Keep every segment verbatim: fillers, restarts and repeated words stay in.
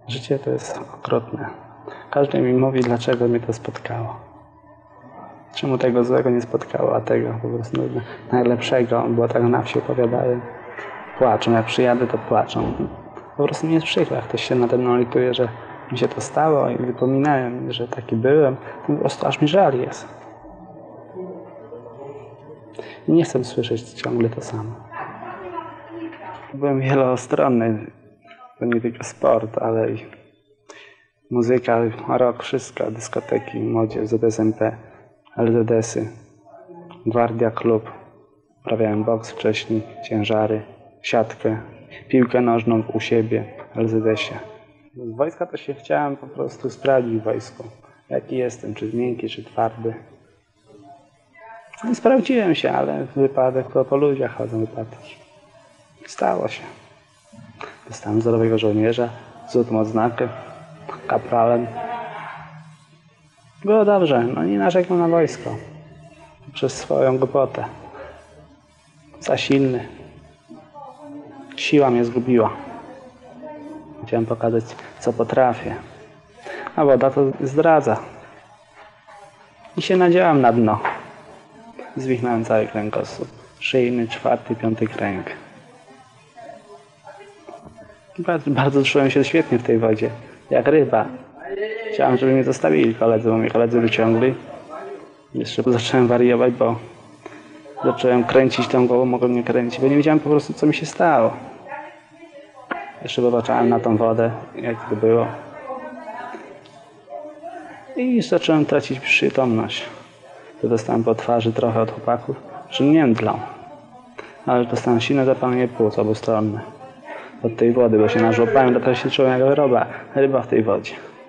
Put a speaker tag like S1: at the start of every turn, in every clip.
S1: Życie to jest okrutne. Każdy mi mówi, dlaczego mnie to spotkało. Czemu tego złego nie spotkało, a tego po prostu najlepszego, bo tak na wsi opowiadają. Płaczą, jak przyjadę, to płaczą. Po prostu mi jest przykro, jak ktoś się nade mną lituje, że mi się to stało i wypominałem, że taki byłem. Po prostu aż mi żal jest. I nie chcę słyszeć ciągle to samo. Byłem wielostronny. To nie tylko sport, ale i muzyka, rock, wszystko, dyskoteki, młodzież, Z S M P, L Z S-y, Gwardia Klub. Uprawiałem boks wcześniej, ciężary, siatkę, piłkę nożną u siebie, L Z S-ie. Z wojska to się chciałem po prostu sprawdzić w wojsku. Jaki jestem, czy miękki, czy twardy. I sprawdziłem się, ale wypadek to po ludziach chodzą wypadki. Stało się. Dostałem wzorowego żołnierza, złotą odznakę, kapralem. Było dobrze, no nie narzekam na wojsko. Przez swoją głupotę. Za silny. Siła mnie zgubiła. Chciałem pokazać, co potrafię. A woda to zdradza. I się nadziałam na dno. Zwichnąłem cały kręgosłup. Szyjny, czwarty, piąty kręg. Bardzo, bardzo czułem się świetnie w tej wodzie. Jak ryba. Chciałem, żeby mnie zostawili koledzy, bo mnie koledzy wyciągli. Jeszcze zacząłem wariować, bo zacząłem kręcić tą głową, mogłem nie kręcić, bo nie wiedziałem po prostu, co mi się stało. Jeszcze popatrzałem na tą wodę, jak to było. I zacząłem tracić przytomność. To dostałem po twarzy trochę od chłopaków, że nie mdlał. Ale dostałem silne zapalenie płuc obustronne. Od tej wody, bo się nażłopałem, dlatego się czułem jak ryba, ryba w tej wodzie.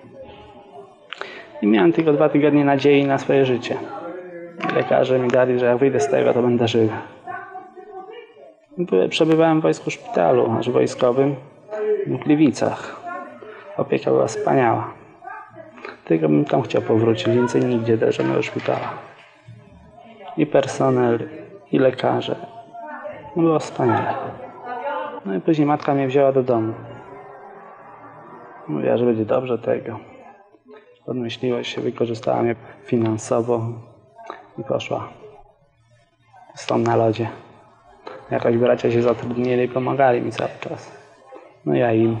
S1: I miałem tylko dwa tygodnie nadziei na swoje życie. Lekarze mi dali, że jak wyjdę z tego, to będę żywy. Przebywałem w wojsku szpitalu, aż wojskowym w Gliwicach. Opieka była wspaniała. Tylko bym tam chciał powrócić, więcej nigdzie do żadnego szpitala. I personel, i lekarze. No było wspaniale. No i później matka mnie wzięła do domu. Mówiła, że będzie dobrze tego. Podmyśliła się, wykorzystała mnie finansowo i poszła. Stąd na lodzie. Jakoś bracia się zatrudnili i pomagali mi cały czas. No ja im.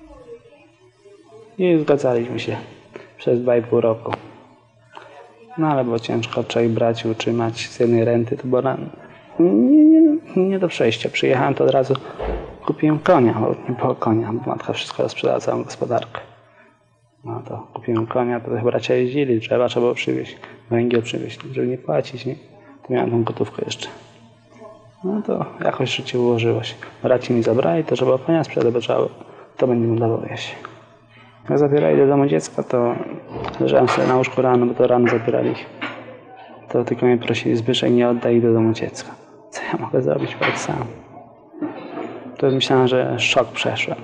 S1: I zgadzaliśmy się przez dwa i pół roku. No ale było ciężko trzech braci utrzymać z jednej renty. To było na... nie, nie, nie do przejścia. Przyjechałem, to od razu kupiłem konia, bo nie było konia. Bo matka wszystko sprzedała, całą gospodarkę. No to kupiłem konia, to bracia jeździli, drzewa trzeba było przywieźć, węgiel przywieźć, żeby nie płacić, nie? To miałem tą gotówkę jeszcze. No to jakoś życie ułożyło się. Braci mi zabrali, to trzeba konia sprzedać, bo trzeba, to będzie mu dawało jeść. Jak zabierali do domu dziecka, to leżałem sobie na łóżku rano, bo to rano zabierali ich. To tylko mnie prosili, Zbyszek, nie oddaj ich do domu dziecka. Co ja mogę zrobić tak sam? To myślałem, że szok przeszłem.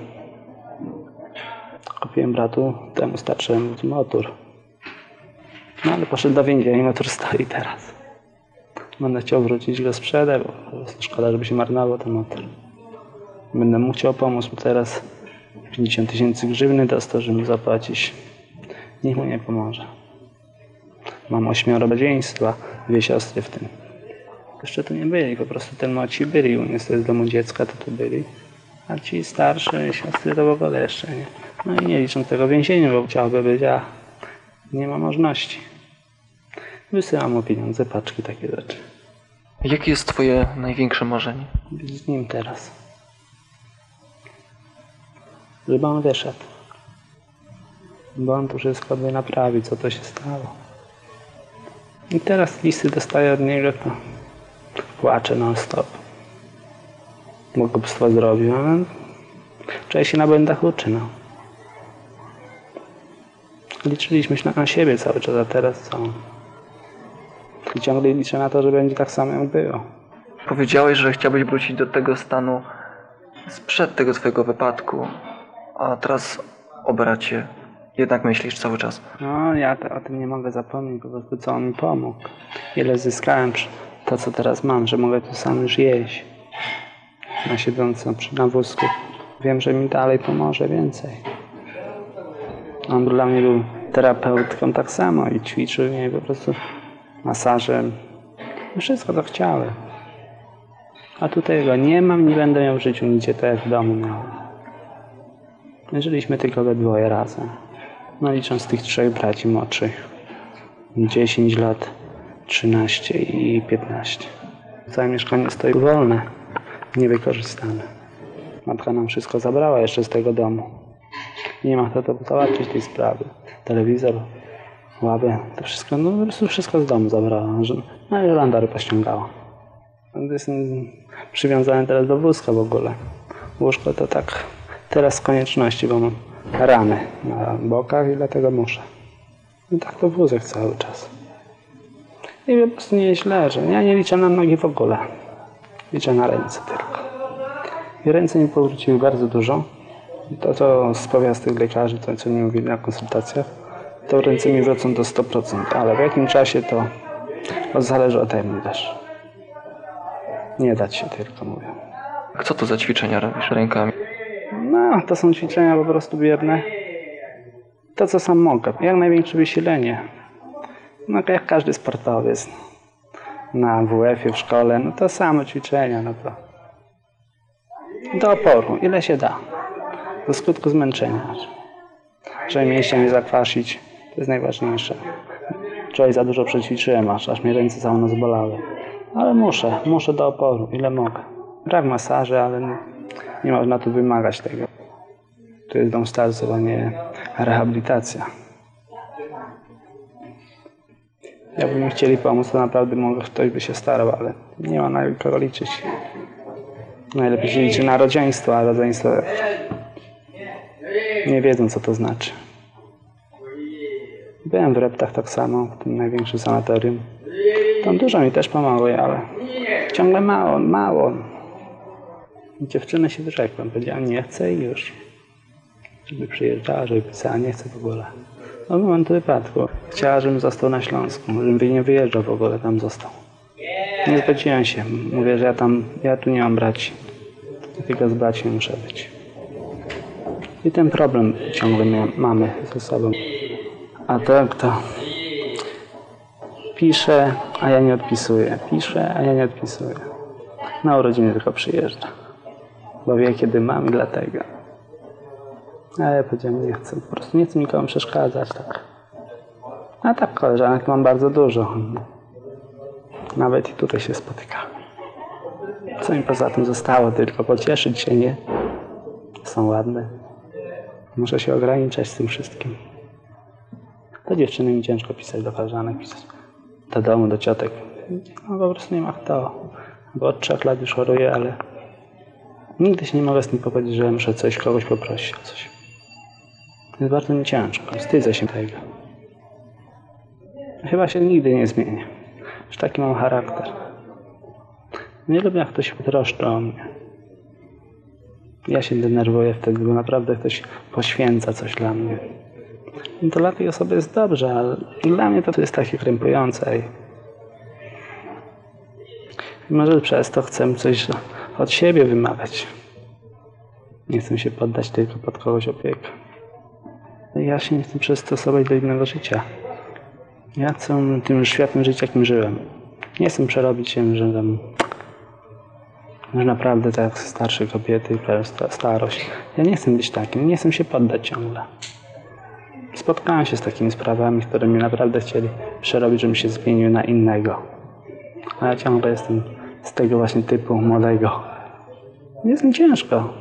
S1: Kupiłem bratu, temu starszemu motor. No ale poszedł do więzienia i motor stoi teraz. Będę chciał wrócić go sprzedać, bo szkoda, żeby się marnował ten motor. Będę mu chciał pomóc, bo teraz pięćdziesiąt tysięcy grzywny dostał, żeby mu zapłacić. Nikt mu nie pomoże. Mam ośmioro rodzeństwa, dwie siostry w tym. Jeszcze tu nie byli, po prostu ten młodsi byli. U mnie z domu dziecka to tu byli. A ci starsze siostry to w ogóle jeszcze nie. No i nie liczą tego więzienia, bo chciałby być, a nie ma możliwości. Wysyłam mu pieniądze, paczki, takie rzeczy.
S2: Jakie jest twoje największe marzenie?
S1: Być z nim teraz. Żeby on wyszedł. Bo on to wszystko by naprawił, co to się stało. I teraz listy dostaję od niego, to płaczę non stop. Bo głupstwo zrobił, ale wczoraj się na błędach uczy, no. Liczyliśmy się na siebie cały czas, a teraz co? I ciągle liczę na to, że będzie tak samo jak było.
S2: Powiedziałeś, że chciałbyś wrócić do tego stanu sprzed tego twojego wypadku, a teraz o bracie jednak myślisz cały czas.
S1: No, ja to, o tym nie mogę zapomnieć, po prostu co on mi pomógł. Ile zyskałem to, co teraz mam, że mogę tu sam już jeść. Na siedząco przy na wózku. Wiem, że mi dalej pomoże więcej. On dla mnie był terapeutką tak samo i ćwiczył mnie po prostu masażem. Wszystko to chciałem. A tutaj go nie mam, nie będę miał w życiu nigdzie tak jak w domu miałem. Żyliśmy tylko we dwoje razem. No licząc tych trzech braci młodszych. dziesięć lat, trzynaście i piętnaście. Całe mieszkanie stoi wolne, niewykorzystane. Matka nam wszystko zabrała jeszcze z tego domu. Nie ma kto to załatwić tej sprawy. Telewizor, ławę, to wszystko, no po prostu wszystko z domu zabrała. No i żołądary pościągała. Jestem przywiązany teraz do wózka w ogóle. Łóżko to tak teraz z konieczności, bo mam rany na bokach i dlatego muszę. I tak to wózek cały czas. I po prostu nie jest źle, że ja nie liczę na nogi w ogóle. Liczę na ręce tylko. I ręce mi powróciły bardzo dużo. To, co z powiastych lekarzy, to co mi mówili na konsultacjach, to ręce mi wrócą do sto procent, ale w jakim czasie to, to zależy ode mnie też. Nie dać się tylko, mówię.
S2: Co to za ćwiczenia robisz rękami?
S1: No, to są ćwiczenia po prostu bierne. To, co sam mogę. Jak największe wysilenie. No, jak każdy sportowiec. Na W F-ie, w szkole, no to samo ćwiczenia, no to. Do oporu, ile się da. Do skutku zmęczenia. Żeby mięśnie nie zakwasić, to jest najważniejsze. Wczoraj za dużo przećwiczyłem, aż, aż mnie ręce całe noc bolały. Ale muszę, muszę do oporu, ile mogę. Brak masaży, ale nie, nie można tu wymagać tego. To jest dom starców, a nie rehabilitacja. Jakby mi chcieli pomóc, to naprawdę może ktoś by się starał, ale nie ma na kogo liczyć. Najlepiej się liczy na rodzeństwo, a rodzeństwo nie wiedzą, co to znaczy. Byłem w Reptach tak samo, w tym największym sanatorium. Tam dużo mi też pomogło, ale ciągle mało, mało. Dziewczynę się wyrzekłem, powiedziałem nie chcę i już. Żeby przyjeżdżała, żeby pisała, nie chcę w ogóle. No w momentu wypadku. Chciała, żebym został na Śląsku, żebym nie wyjeżdżał w ogóle, tam został. Nie zgodziłem się. Mówię, że ja tam, ja tu nie mam braci. Tylko z braćmi muszę być. I ten problem ciągle mamy ze sobą. A tak to piszę, a ja nie odpisuję. Piszę, a ja nie odpisuję. Na urodziny tylko przyjeżdża. Bo wie, kiedy mam i dlatego. A ja powiedziałem, nie chcę. Po prostu nie chcę nikomu przeszkadzać. Tak. A tak koleżanek mam bardzo dużo. Nawet i tutaj się spotykamy. Co mi poza tym zostało? Tylko pocieszyć się, nie? Są ładne. Muszę się ograniczać z tym wszystkim. Do dziewczyny mi ciężko pisać, do koleżanek pisać. Do domu, do ciotek. No po prostu nie ma kto. Bo od trzech lat już choruję, ale nigdy się nie mogę z tym pogodzić, że muszę coś, kogoś poprosić o coś. Jest bardzo mi ciężko. Wstydzę się tego. Chyba się nigdy nie zmienię. Już taki mam charakter. Nie lubię, jak ktoś się troszczy o mnie. Ja się denerwuję wtedy, bo naprawdę ktoś poświęca coś dla mnie. I to dla tej osoby jest dobrze, ale dla mnie to jest takie krępujące. I może przez to chcę coś od siebie wymagać. Nie chcę się poddać tylko pod kogoś opiekę. Ja się nie chcę przystosować do innego życia. Ja chcę tym światłym żyć, jakim żyłem. Nie chcę przerobić się, że tam że naprawdę tak jak starsze kobiety, starość. Ja nie chcę być takim, nie chcę się poddać ciągle. Spotkałem się z takimi sprawami, które mnie naprawdę chcieli przerobić, żebym się zmienił na innego. A ja ciągle jestem z tego właśnie typu młodego. Jest mi ciężko.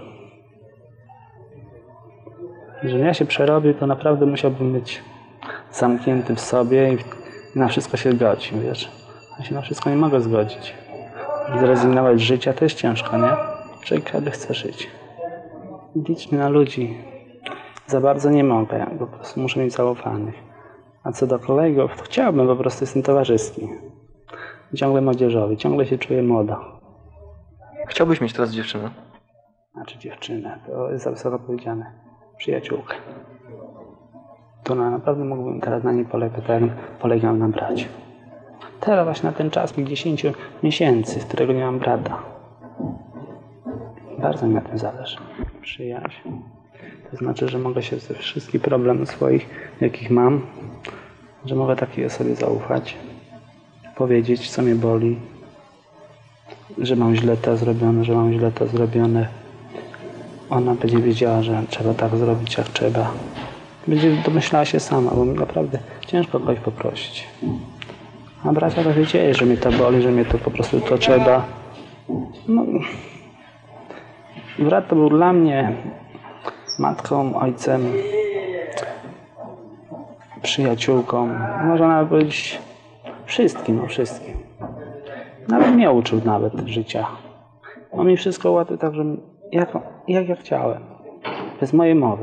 S1: Żebym ja się przerobił, to naprawdę musiałbym być zamknięty w sobie i na wszystko się zgodzić, wiesz. Ja się na wszystko nie mogę zgodzić. Zrezygnować z życia to jest ciężko, nie? Człowiek każdy chce żyć. Liczmy na ludzi. Za bardzo nie mogę, po prostu muszę mieć zaufanych. A co do kolegów, to chciałbym, po prostu jestem towarzyski. Ciągle młodzieżowy, ciągle się czuję młodo.
S2: Chciałbyś mieć teraz dziewczynę?
S1: Znaczy dziewczynę, to jest za wysoko powiedziane. Przyjaciółkę. To na, naprawdę mógłbym teraz na niej polegać, tak jak polegam na bracie. Teraz właśnie na ten czas, mi dziesięć miesięcy, z którego nie mam brata. Bardzo mi na tym zależy. Przyjaźń. To znaczy, że mogę się ze wszystkich problemów swoich, jakich mam, że mogę takiej osobie zaufać, powiedzieć, co mnie boli, że mam źle to zrobione, że mam źle to zrobione. Ona będzie wiedziała, że trzeba tak zrobić, jak trzeba. Będzie domyślała się sama, bo naprawdę ciężko kogoś poprosić. A bracia to wiedzieli, że mnie to boli, że mnie to po prostu to trzeba. No, brat to był dla mnie matką, ojcem, przyjaciółką, można nawet powiedzieć wszystkim, no wszystkim. Nawet mnie uczył nawet życia. On mi wszystko ułatwił tak, że jak, jak ja chciałem, bez mojej mowy.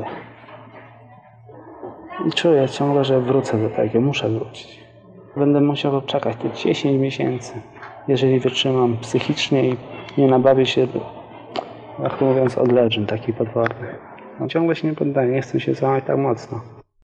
S1: I czuję ciągle, że wrócę do tego, muszę wrócić. Będę musiał czekać te dziesięć miesięcy, jeżeli wytrzymam psychicznie i nie nabawię się, jak mówiąc, odleżeń taki potworny. No, ciągle się nie poddaję, nie chcę się złamać tak mocno.